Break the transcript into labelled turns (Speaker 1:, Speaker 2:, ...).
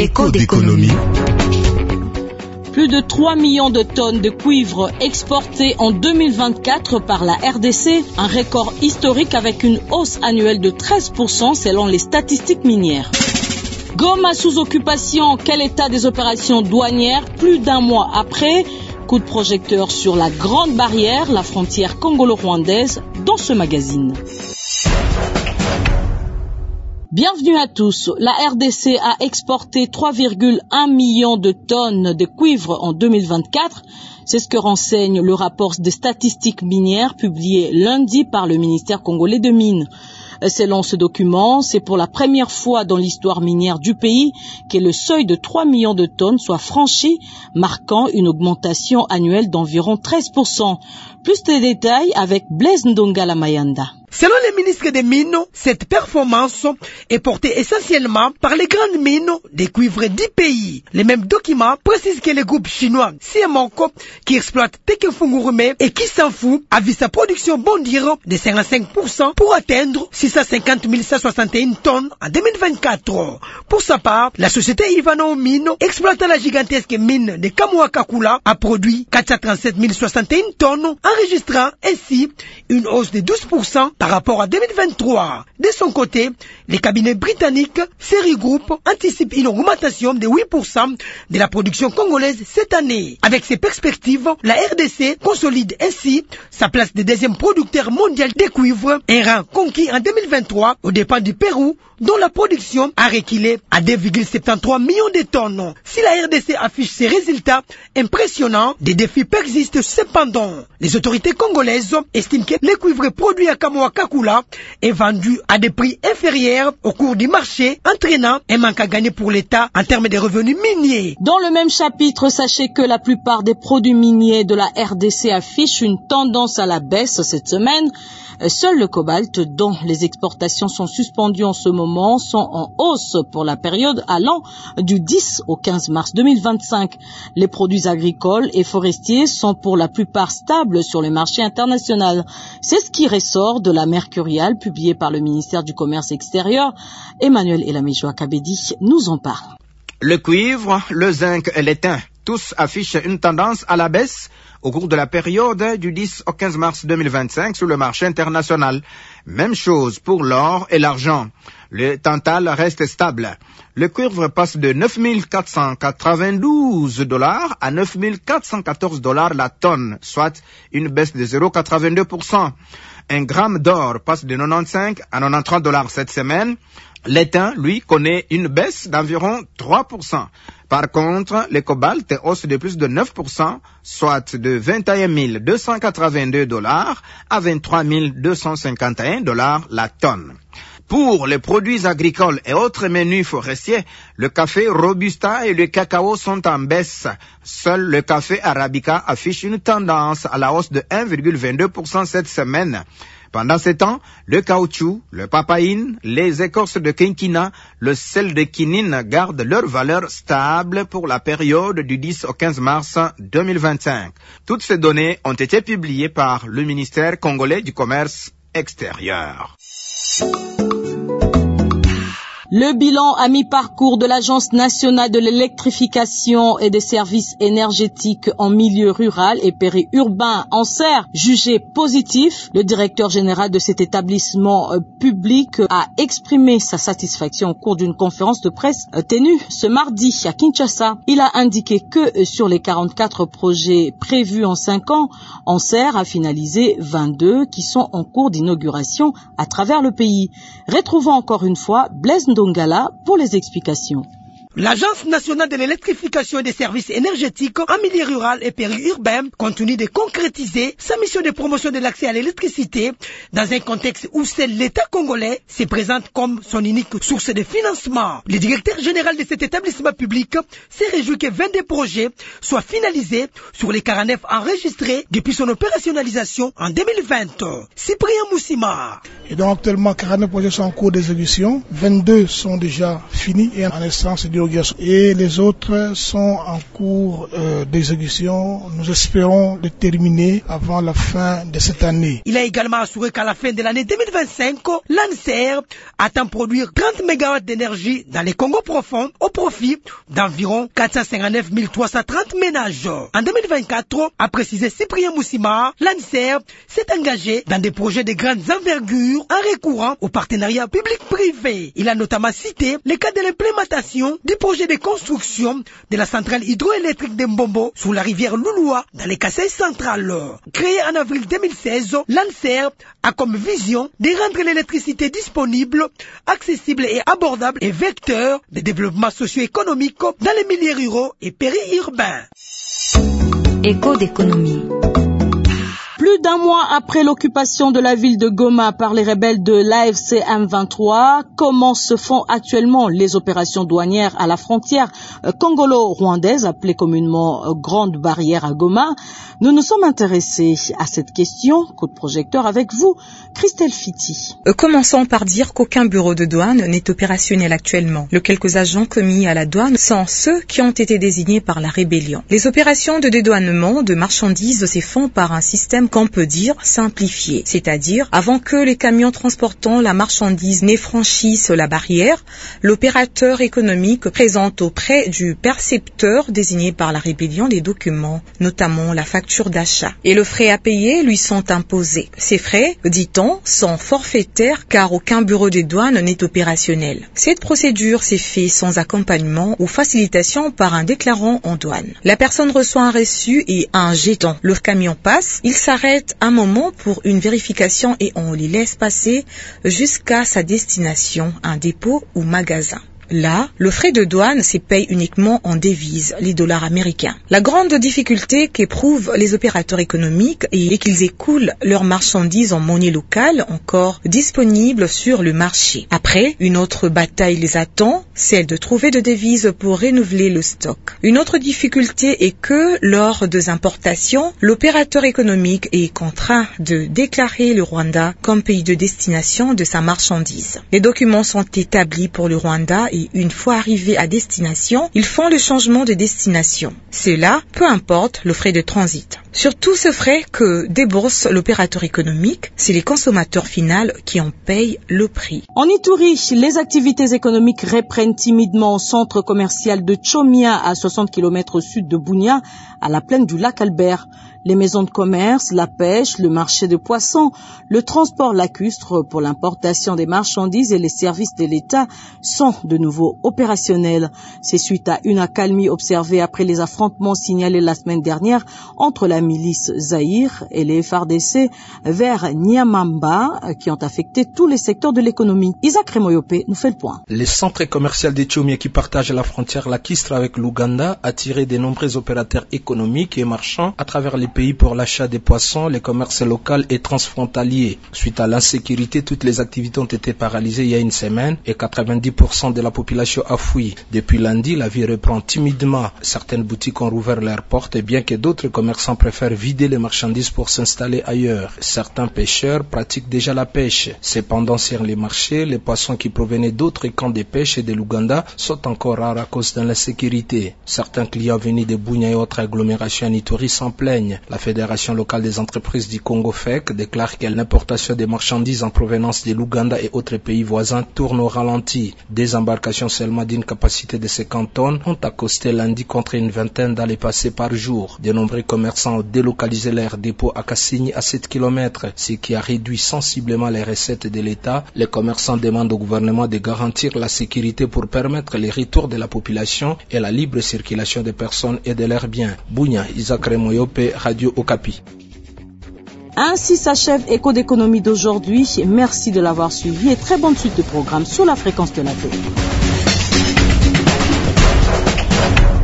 Speaker 1: Écho d'économie.
Speaker 2: Plus de 3 millions de tonnes de cuivre exportées en 2024 par la RDC, un record historique avec une hausse annuelle de 13% selon les statistiques minières. Goma sous occupation, quel état des opérations douanières plus d'un mois après? Coup de projecteur sur la Grande Barrière, la frontière congolo-rwandaise, dans ce magazine. Bienvenue à tous. La RDC a exporté 3,1 millions de tonnes de cuivre en 2024. C'est ce que renseigne le rapport des statistiques minières publié lundi par le ministère congolais de Mines. Selon ce document, c'est pour la première fois dans l'histoire minière du pays que le seuil de 3 millions de tonnes soit franchi, marquant une augmentation annuelle d'environ 13%. Plus de détails avec Blaise Ndongala Mayanda.
Speaker 3: Selon les ministres des Mines, cette performance est portée essentiellement par les grandes mines des cuivres 10 pays. Les mêmes documents précisent que le groupe chinois Siamanco, qui exploite Tekenfungurume et qui s'en fout, a vu sa production bondir de 55% pour atteindre 650 161 tonnes en 2024. Pour sa part, la société Ivano Mine, exploitant la gigantesque mine de Kamoa-Kakula, a produit 437 061 tonnes, enregistrant ainsi une hausse de 12% par rapport à 2023. De son côté, les cabinets britanniques Seri Group anticipent une augmentation de 8% de la production congolaise cette année. Avec ces perspectives, la RDC consolide ainsi sa place de deuxième producteur mondial de cuivre, un rang conquis en 2023 aux dépens du Pérou, dont la production a reculé à 2,73 millions de tonnes. Si la RDC affiche ces résultats impressionnants, des défis persistent cependant. Les autorités congolaises estiment que le cuivre produit à Kamoa-Kakula est vendu à des prix inférieurs au cours du marché, entraînant un manque à gagner pour l'État en termes de revenus miniers.
Speaker 2: Dans le même chapitre, sachez que la plupart des produits miniers de la RDC affichent une tendance à la baisse cette semaine. Seul le cobalt, dont les exportations sont suspendues en ce moment, sont en hausse pour la période allant du 10 au 15 mars 2025. Les produits agricoles et forestiers sont pour la plupart stables sur le marché international. C'est ce qui ressort de la Mercuriale publiée par le ministère du Commerce extérieur. Emmanuel Elamejoa Kabedi nous en parle.
Speaker 4: Le cuivre, le zinc et l'étain, tous affichent une tendance à la baisse au cours de la période du 10 au 15 mars 2025 sur le marché international. Même chose pour l'or et l'argent. Le tantal reste stable. Le cuivre passe de 9 492 $ à 9 414 $ la tonne, soit une baisse de 0,82%. Un gramme d'or passe de 95 à 93 $ cette semaine. L'étain, lui, connaît une baisse d'environ 3%. Par contre, le cobalt hausse de plus de 9%, soit de 21 282 $ à 23 251 $ la tonne. Pour les produits agricoles et autres menus forestiers, le café Robusta et le cacao sont en baisse. Seul le café Arabica affiche une tendance à la hausse de 1,22% cette semaine. Pendant ce temps, le caoutchouc, le papaïne, les écorces de quinquina, le sel de quinine gardent leur valeur stable pour la période du 10 au 15 mars 2025. Toutes ces données ont été publiées par le ministère congolais du Commerce extérieur.
Speaker 2: Le bilan à mi-parcours de l'Agence nationale de l'électrification et des services énergétiques en milieu rural et périurbain ANSER jugé positif. Le directeur général de cet établissement public a exprimé sa satisfaction au cours d'une conférence de presse tenue ce mardi à Kinshasa. Il a indiqué que sur les 44 projets prévus en 5 ans, ANSER a finalisé 22 qui sont en cours d'inauguration à travers le pays. Retrouvons encore une fois Blaise Ndongala pour les explications.
Speaker 3: L'Agence nationale de l'électrification et des services énergétiques en milieu rural et périurbain continue de concrétiser sa mission de promotion de l'accès à l'électricité dans un contexte où seul l'État congolais se présente comme son unique source de financement. Le directeur général de cet établissement public s'est réjoui que 22 projets soient finalisés sur les 49 enregistrés depuis son opérationnalisation en 2020. Cyprien Moussima.
Speaker 5: Et donc actuellement 49 projets sont en cours d'exécution, 22 sont déjà finis et en instance de
Speaker 1: homologation et les autres sont en cours d'exécution. Nous espérons les terminer avant la fin de cette année.
Speaker 3: Il a également assuré qu'à la fin de l'année 2025, l'ANSER attend produire 30 MW d'énergie dans les Congo profonds au profit d'environ 459 330 ménages. En 2024, a précisé Cyprien Moussima, l'ANSER s'est engagé dans des projets de grandes envergures en recourant au partenariat public-privé. Il a notamment cité le cas de l'implémentation du projet de construction de la centrale hydroélectrique de Mbombo sur la rivière Louloua dans les Kasaï centrales. Créé en avril 2016, l'ANSER a comme vision de rendre l'électricité disponible, accessible et abordable et vecteur de développement socio-économique dans les milieux ruraux et périurbains.
Speaker 5: Écho d'économie.
Speaker 2: Plus d'un mois après l'occupation de la ville de Goma par les rebelles de l'AFC M23, comment se font actuellement les opérations douanières à la frontière congolo-rwandaise, appelée communément Grande Barrière à Goma? Nous nous sommes intéressés à cette question. Coup de projecteur avec vous, Christelle Fiti.
Speaker 6: Commençons par dire qu'aucun bureau de douane n'est opérationnel actuellement. Les quelques agents commis à la douane sont ceux qui ont été désignés par la rébellion. Les opérations de dédouanement de marchandises se font par un système qu'on peut dire simplifié, c'est-à-dire avant que les camions transportant la marchandise n'aient franchissent la barrière, l'opérateur économique présente auprès du percepteur désigné par la rébellion les documents, notamment la facture d'achat. Et le frais à payer lui sont imposés. Ces frais, dit-on, sont forfaitaires car aucun bureau de douane n'est opérationnel. Cette procédure s'est faite sans accompagnement ou facilitation par un déclarant en douane. La personne reçoit un reçu et un jeton. Le camion passe, il s'arrête un moment pour une vérification et on les laisse passer jusqu'à sa destination, un dépôt ou magasin. Là, le frais de douane se paye uniquement en devises, les dollars américains. La grande difficulté qu'éprouvent les opérateurs économiques est qu'ils écoulent leurs marchandises en monnaie locale encore disponible sur le marché. Après, une autre bataille les attend, celle de trouver des devises pour renouveler le stock. Une autre difficulté est que, lors des importations, l'opérateur économique est contraint de déclarer le Rwanda comme pays de destination de sa marchandise. Les documents sont établis pour le Rwanda et une fois arrivés à destination, ils font le changement de destination. Cela, peu importe le frais de transit. Sur tout ce frais que débourse l'opérateur économique, c'est les consommateurs finaux qui en payent le prix.
Speaker 2: En Ituri, les activités économiques reprennent timidement au centre commercial de Tchomia à 60 km au sud de Bunia, à la plaine du lac Albert. Les maisons de commerce, la pêche, le marché de poissons, le transport lacustre pour l'importation des marchandises et les services de l'État sont de nouveau opérationnels. C'est suite à une accalmie observée après les affrontements signalés la semaine dernière entre la milice Zaïre et les FARDC vers Nyamamba qui ont affecté tous les secteurs de l'économie. Isaac Remoyope nous fait le point.
Speaker 7: Le centre commercial de Tchomia qui partage la frontière lacustre avec l'Ouganda a attiré de nombreux opérateurs économiques et marchands à travers les pays pour l'achat des poissons, les commerces locaux et transfrontaliers. Suite à l'insécurité, toutes les activités ont été paralysées il y a une semaine et 90% de la population a fui. Depuis lundi, la vie reprend timidement. Certaines boutiques ont rouvert leurs portes, bien que d'autres commerçants préfèrent vider les marchandises pour s'installer ailleurs. Certains pêcheurs pratiquent déjà la pêche. Cependant, sur les marchés, les poissons qui provenaient d'autres camps de pêche et de l'Ouganda sont encore rares à cause de l'insécurité. Certains clients venus de Bunia et autres agglomérations en Ituri s'en plaignent. La Fédération locale des entreprises du Congo FEC déclare que l'importation des marchandises en provenance de l'Ouganda et autres pays voisins tourne au ralenti. Des embarcations seulement d'une capacité de 50 tonnes ont accosté lundi contre une vingtaine dans les passés par jour. De nombreux commerçants ont délocalisé leurs dépôts à Kassigny à 7 km, ce qui a réduit sensiblement les recettes de l'État. Les commerçants demandent au gouvernement de garantir la sécurité pour permettre le retour de la population et la libre circulation des personnes et de leurs biens. Bunia, Isaac Remoyope, Radio Okapi.
Speaker 2: Ainsi s'achève Écho d'économie d'aujourd'hui. Merci de l'avoir suivi et très bonne suite de programme sur la fréquence de la télé.